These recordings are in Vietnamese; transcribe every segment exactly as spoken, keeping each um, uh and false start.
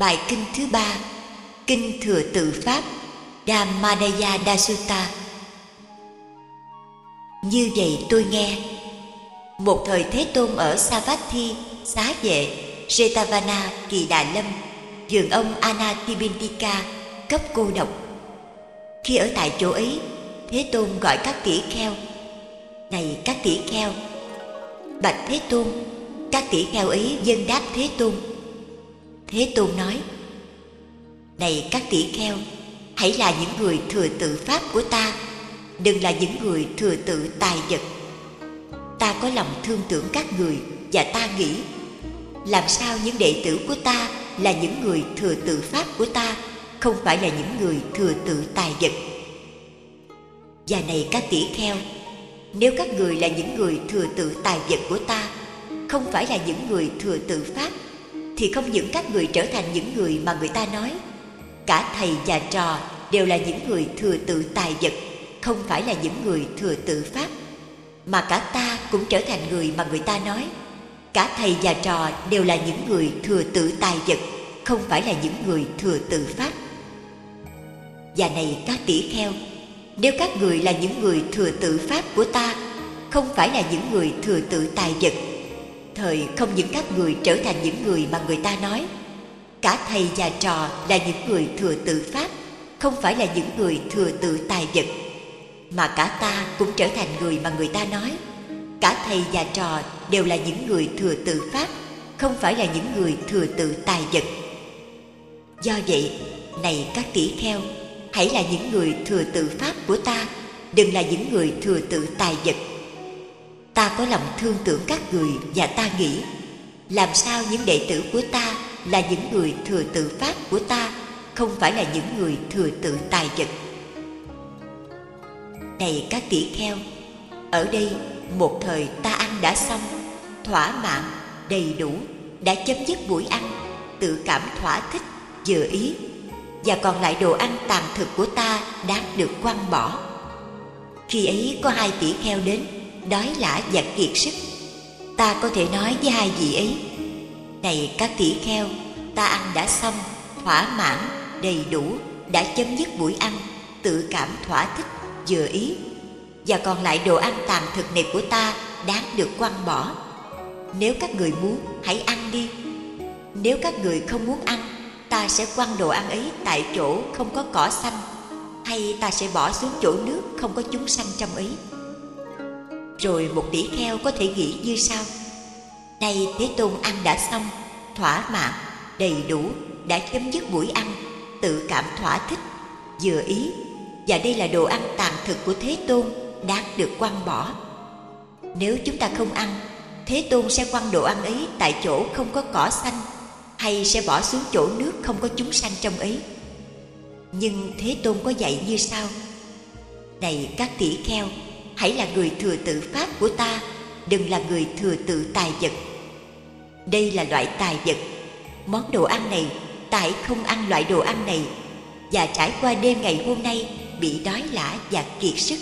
Bài kinh thứ ba, Kinh Thừa Tự Pháp, Dhammadaya Dasutta. Như vậy tôi nghe, một thời Thế Tôn ở Savatthi, Xá Vệ, Jetavana, Kỳ Đà Lâm, vườn ông Anathapindika, cấp cô độc. Khi ở tại chỗ ấy, Thế Tôn gọi các tỷ kheo: Này các tỷ kheo! Bạch Thế Tôn. Các tỷ kheo ấy vâng đáp Thế Tôn. Thế Tôn nói: Này các tỷ kheo, hãy là những người thừa tự pháp của ta, đừng là những người thừa tự tài vật. Ta có lòng thương tưởng các người, và ta nghĩ, làm sao những đệ tử của ta là những người thừa tự pháp của ta, không phải là những người thừa tự tài vật. Và này các tỷ kheo, nếu các người là những người thừa tự tài vật của ta, không phải là những người thừa tự pháp, thì không những các người trở thành những người mà người ta nói, cả thầy và trò đều là những người thừa tự tài vật, không phải là những người thừa tự pháp, mà cả ta cũng trở thành người mà người ta nói, cả thầy và trò đều là những người thừa tự tài vật, không phải là những người thừa tự pháp. Và này các tỷ kheo, nếu các người là những người thừa tự pháp của ta, không phải là những người thừa tự tài vật, thời không những các người trở thành những người mà người ta nói, cả thầy và trò là những người thừa tự pháp, không phải là những người thừa tự tài vật, mà cả ta cũng trở thành người mà người ta nói, cả thầy và trò đều là những người thừa tự pháp, không phải là những người thừa tự tài vật. Do vậy, này các tỷ kheo, hãy là những người thừa tự pháp của ta, đừng là những người thừa tự tài vật. Ta có lòng thương tưởng các người, và ta nghĩ, làm sao những đệ tử của ta là những người thừa tự pháp của ta, không phải là những người thừa tự tài vật. Này các tỷ kheo, ở đây một thời ta ăn đã xong, thỏa mãn, đầy đủ, đã chấm dứt buổi ăn, tự cảm thỏa thích, vừa ý, và còn lại đồ ăn tàn thực của ta đáng được quăng bỏ. Khi ấy có hai tỷ kheo đến, đói lả và kiệt sức. Ta có thể nói với hai vị ấy: Này các tỷ kheo, ta ăn đã xong, thỏa mãn, đầy đủ, đã chấm dứt buổi ăn, tự cảm thỏa thích, vừa ý, và còn lại đồ ăn tàn thực này của ta đáng được quăng bỏ. Nếu các người muốn, hãy ăn đi. Nếu các người không muốn ăn, ta sẽ quăng đồ ăn ấy tại chỗ không có cỏ xanh, hay ta sẽ bỏ xuống chỗ nước không có chúng sanh trong ấy. Rồi một tỷ kheo có thể nghĩ như sau: Này Thế Tôn, ăn đã xong, thỏa mãn, đầy đủ, đã chấm dứt buổi ăn, tự cảm thỏa thích, vừa ý, và đây là đồ ăn tàn thực của Thế Tôn, đáng được quăng bỏ. Nếu chúng ta không ăn, Thế Tôn sẽ quăng đồ ăn ấy tại chỗ không có cỏ xanh, hay sẽ bỏ xuống chỗ nước không có chúng sanh trong ấy. Nhưng Thế Tôn có dạy như sau: Này các tỷ kheo, hãy là người thừa tự pháp của ta, đừng là người thừa tự tài vật. Đây là loại tài vật. Món đồ ăn này, tại không ăn loại đồ ăn này, và trải qua đêm ngày hôm nay bị đói lả và kiệt sức.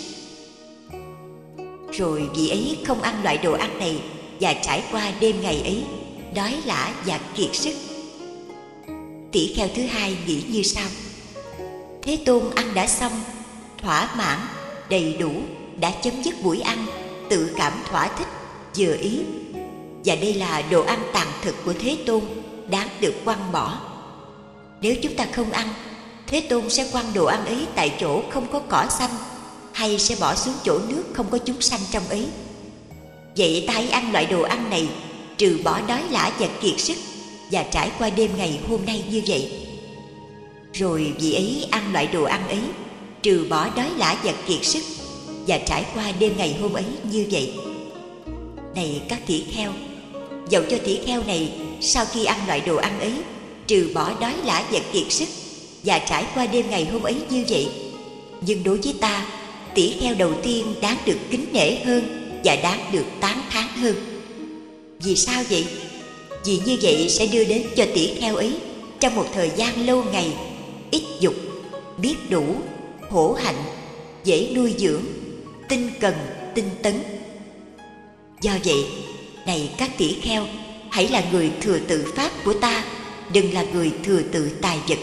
Rồi vị ấy không ăn loại đồ ăn này, và trải qua đêm ngày ấy đói lả và kiệt sức. Tỷ kheo thứ hai nghĩ như sau: Thế Tôn, ăn đã xong, thỏa mãn, đầy đủ, đã chấm dứt buổi ăn, tự cảm thỏa thích, vừa ý, và đây là đồ ăn tàn thực của Thế Tôn, đáng được quăng bỏ. Nếu chúng ta không ăn, Thế Tôn sẽ quăng đồ ăn ấy tại chỗ không có cỏ xanh, hay sẽ bỏ xuống chỗ nước không có chúng sanh trong ấy. Vậy ta hãy ăn loại đồ ăn này, trừ bỏ đói lả và kiệt sức, và trải qua đêm ngày hôm nay như vậy. Rồi vị ấy ăn loại đồ ăn ấy, trừ bỏ đói lả và kiệt sức, và trải qua đêm ngày hôm ấy như vậy. Này các tỷ kheo, dẫu cho tỷ kheo này sau khi ăn loại đồ ăn ấy, trừ bỏ đói lả và kiệt sức, và trải qua đêm ngày hôm ấy như vậy, nhưng đối với ta, tỷ kheo đầu tiên đáng được kính nể hơn và đáng được tán thán hơn. Vì sao vậy? Vì như vậy sẽ đưa đến cho tỷ kheo ấy trong một thời gian lâu ngày, ít dục, biết đủ, hổ hạnh, dễ nuôi dưỡng, tinh cần, tinh tấn. Do vậy, này các tỷ kheo, hãy là người thừa tự pháp của ta, đừng là người thừa tự tài vật.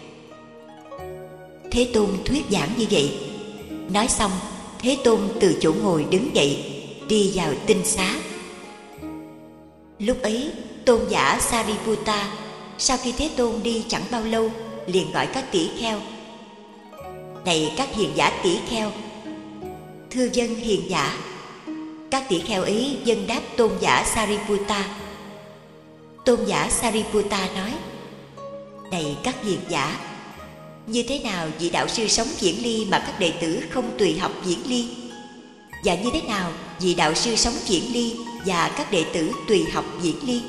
Thế Tôn thuyết giảng như vậy. Nói xong, Thế Tôn từ chỗ ngồi đứng dậy, đi vào tinh xá. Lúc ấy, tôn giả Sariputta sau khi Thế Tôn đi chẳng bao lâu liền gọi các tỷ kheo: này các hiền giả tỷ kheo, thưa dân hiền giả. Các tỷ kheo ấy dâng đáp tôn giả Sariputta. Tôn giả Sariputta nói: này các hiền giả, như thế nào vị đạo sư sống diễn ly mà các đệ tử không tùy học diễn ly? Và như thế nào vị đạo sư sống diễn ly và các đệ tử tùy học diễn ly?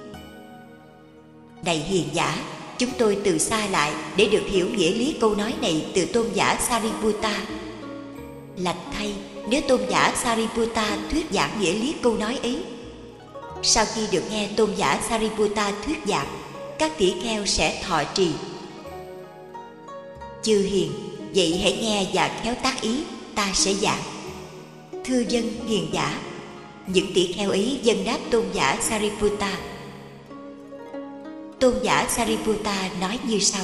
Này hiền giả, chúng tôi từ xa lại để được hiểu nghĩa lý câu nói này từ tôn giả Sariputta. Lành thay nếu tôn giả Sariputta thuyết giảng nghĩa lý câu nói ấy. Sau khi được nghe tôn giả Sariputta thuyết giảng, các tỷ kheo sẽ thọ trì. Chư hiền, vậy hãy nghe và khéo tác ý, ta sẽ giảng. Thưa dân hiền giả. Những tỷ kheo ấy dâng đáp tôn giả Sariputta. Tôn giả Sariputta nói như sau: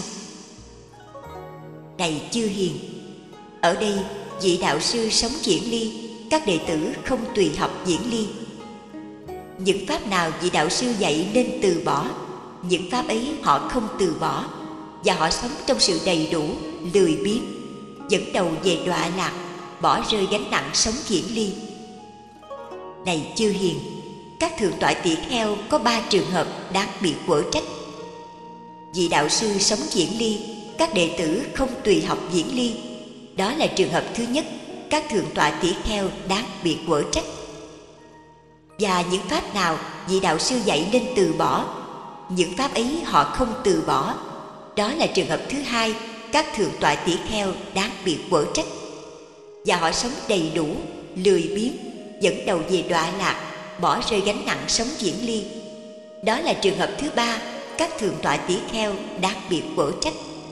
này chư hiền, ở đây vị đạo sư sống diễn ly, các đệ tử không tùy học diễn ly. Những pháp nào vị đạo sư dạy nên từ bỏ, những pháp ấy họ không từ bỏ, và họ sống trong sự đầy đủ, lười biếng, dẫn đầu về đọa lạc, bỏ rơi gánh nặng sống diễn ly. Này chư hiền, các thượng tọa tỷ kheo có ba trường hợp đáng bị quở trách. Vị đạo sư sống diễn ly, các đệ tử không tùy học diễn ly, đó là trường hợp thứ nhất, các thượng tọa tỷ kheo đáng bị quở trách. Và những pháp nào vị đạo sư dạy nên từ bỏ, những pháp ấy họ không từ bỏ, đó là trường hợp thứ hai, các thượng tọa tỷ kheo đáng bị quở trách. Và họ sống đầy đủ, lười biếng, dẫn đầu về đọa lạc, bỏ rơi gánh nặng sống diễn ly, đó là trường hợp thứ ba, các thượng tọa tỷ kheo đáng bị quở trách.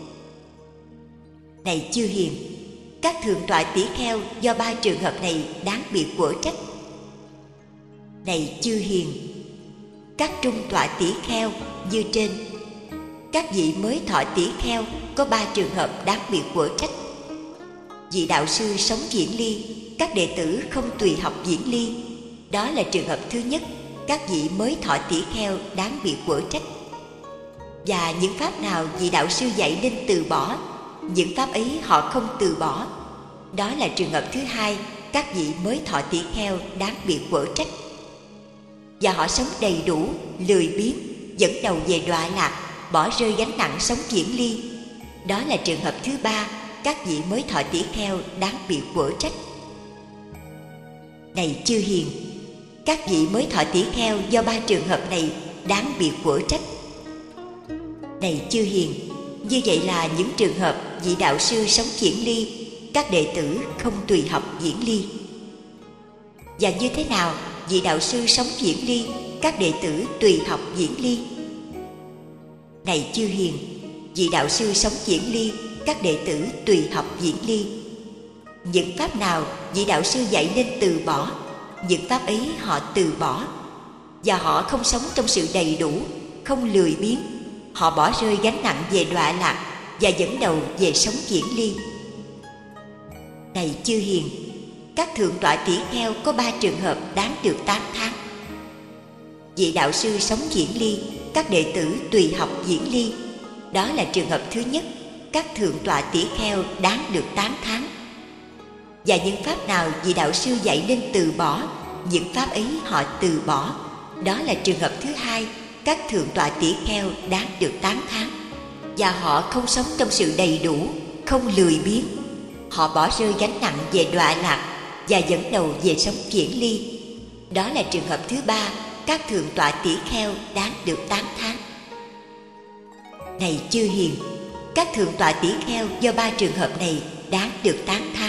Này chư hiền, các thượng tọa tỷ kheo do ba trường hợp này đáng bị quở trách. Này chư hiền, các trung tọa tỷ kheo như trên. Các vị mới thọ tỷ kheo có ba trường hợp đáng bị quở trách. Vị đạo sư sống diễn ly, các đệ tử không tùy học diễn ly, đó là trường hợp thứ nhất, các vị mới thọ tỷ kheo đáng bị quở trách. Và những pháp nào vị đạo sư dạy nên từ bỏ, những pháp ấy họ không từ bỏ, đó là trường hợp thứ hai, các vị mới thọ tỷ kheo đáng bị quở trách. Và họ sống đầy đủ, lười biếng, dẫn đầu về đọa lạc, bỏ rơi gánh nặng sống diễn ly, đó là trường hợp thứ ba, các vị mới thọ tỷ kheo đáng bị quở trách. Này chư hiền, các vị mới thọ tỷ kheo do ba trường hợp này đáng bị quở trách. Này chư hiền, như vậy là những trường hợp vị đạo sư sống diễn ly, các đệ tử không tùy học diễn ly. Và như thế nào vị đạo sư sống diễn ly, các đệ tử tùy học diễn ly? Này chư hiền, vị đạo sư sống diễn ly, các đệ tử tùy học diễn ly. Những pháp nào vị đạo sư dạy nên từ bỏ, những pháp ấy họ từ bỏ, và họ không sống trong sự đầy đủ, không lười biếng, họ bỏ rơi gánh nặng về đọa lạc và dẫn đầu về sống diễn ly. Này chư hiền, các thượng tọa tỷ kheo có ba trường hợp đáng được tán thán. Vị đạo sư sống diễn ly, các đệ tử tùy học diễn ly, đó là trường hợp thứ nhất, các thượng tọa tỷ kheo đáng được tán thán. Và những pháp nào vị đạo sư dạy nên từ bỏ, những pháp ấy họ từ bỏ, đó là trường hợp thứ hai, các thượng tọa tỷ kheo đáng được tán thán. Và họ không sống trong sự đầy đủ, không lười biếng, họ bỏ rơi gánh nặng về đọa lạc và dẫn đầu về sống diễn ly, đó là trường hợp thứ ba, các thượng tọa tỷ kheo đáng được tán thán. Này chư hiền, các thượng tọa tỷ kheo do ba trường hợp này đáng được tán thán.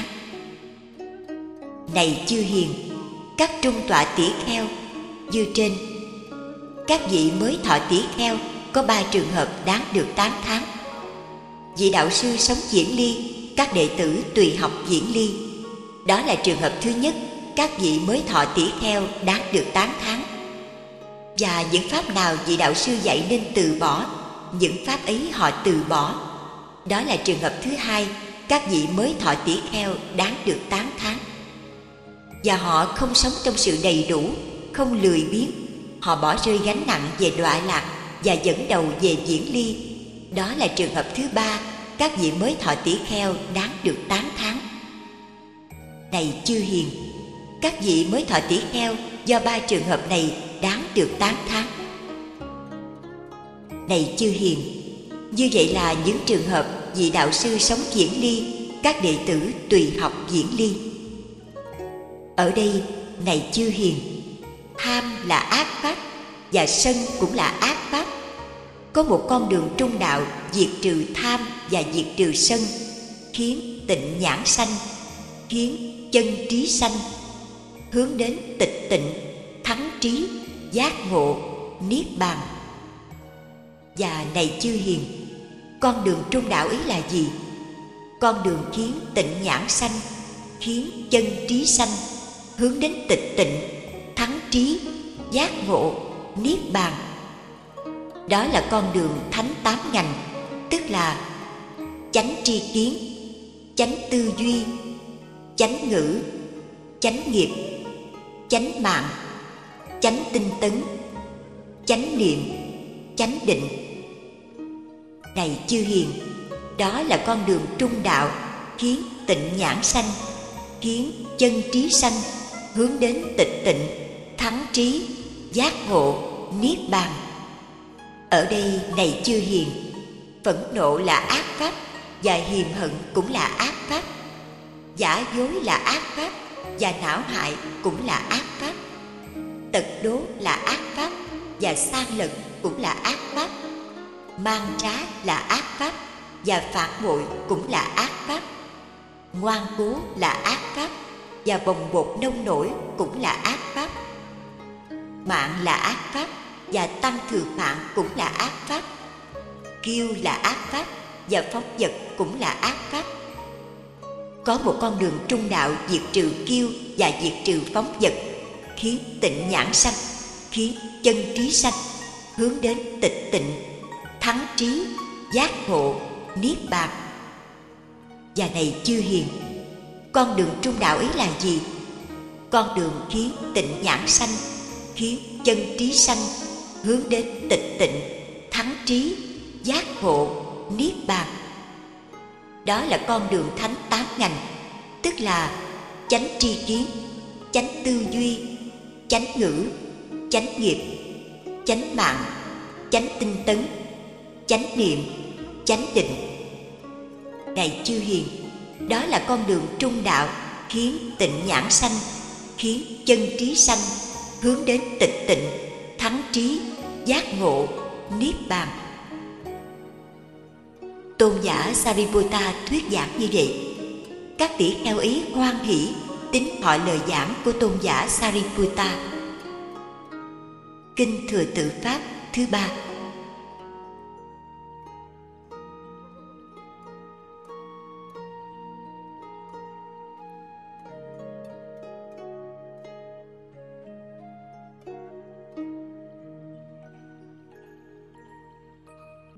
Này chư hiền, các trung tọa tỷ kheo như trên. Các vị mới thọ tỷ kheo có ba trường hợp đáng được tán thán. Vị đạo sư sống diễn ly, các đệ tử tùy học diễn ly, đó là trường hợp thứ nhất, các vị mới thọ tỷ kheo đáng được tán thán. Và những pháp nào vị đạo sư dạy nên từ bỏ, những pháp ấy họ từ bỏ. Đó là trường hợp thứ hai, các vị mới thọ tỷ kheo đáng được tán thán. Và họ không sống trong sự đầy đủ, không lười biếng. Họ bỏ rơi gánh nặng về đọa lạc và dẫn đầu về viễn ly. Đó là trường hợp thứ ba, các vị mới thọ tỷ kheo đáng được tán thán. Này chư hiền, các vị mới thọ tỷ kheo do ba trường hợp này đáng được tán thán. Này chư hiền, như vậy là những trường hợp vị đạo sư sống viễn ly, các đệ tử tùy học viễn ly. Ở đây, này chư hiền, ham là ác pháp và sân cũng là ác pháp. Có một con đường trung đạo diệt trừ tham và diệt trừ sân, khiến tịnh nhãn sanh, khiến chân trí sanh, hướng đến tịch tịnh, thắng trí, giác ngộ, niết bàn. Và này chư hiền, con đường trung đạo ấy là gì? Con đường khiến tịnh nhãn sanh, khiến chân trí sanh, hướng đến tịch tịnh, thắng trí, giác ngộ, niết bàn. Đó là con đường thánh tám ngành, tức là chánh tri kiến, chánh tư duy, chánh ngữ, chánh nghiệp, chánh mạng, chánh tinh tấn, chánh niệm, chánh định. Này chư hiền, đó là con đường trung đạo, khiến tịnh nhãn sanh, khiến chân trí sanh, hướng đến tịch tịnh, thắng trí, giác ngộ, niết bàn. Ở đây, này chư hiền, phẫn nộ là ác pháp và hiềm hận cũng là ác pháp, giả dối là ác pháp và não hại cũng là ác pháp, tật đố là ác pháp và sang lận cũng là ác pháp, mang trá là ác pháp và phản bội cũng là ác pháp, ngoan cố là ác pháp và bồng bột nông nổi cũng là ác pháp, mạng là ác pháp và tăng thường mạng cũng là ác pháp, kiêu là ác pháp và phóng dật cũng là ác pháp. Có một con đường trung đạo diệt trừ kiêu và diệt trừ phóng dật, khiến tịnh nhãn sanh, khiến chân trí sanh, hướng đến tịch tịnh, thắng trí, giác ngộ, niết bàn. Và này chư hiền, con đường trung đạo ấy là gì? Con đường khiến tịnh nhãn sanh, khiến chân trí sanh, hướng đến tịch tịnh, thắng trí, giác ngộ, niết bàn. Đó là con đường thánh tám ngành, tức là chánh tri kiến, chánh tư duy, chánh ngữ, chánh nghiệp, chánh mạng, chánh tinh tấn, chánh niệm, chánh định. Này chư hiền, đó là con đường trung đạo, khiến tịnh nhãn sanh, khiến chân trí sanh, hướng đến tịch tịnh, thắng trí, giác ngộ, niết bàn. Tôn giả Sariputta thuyết giảng như vậy. Các tỷ kheo ấy hoan hỷ tín thọ lời giảng của tôn giả Sariputta. Kinh Thừa Tự Pháp thứ ba.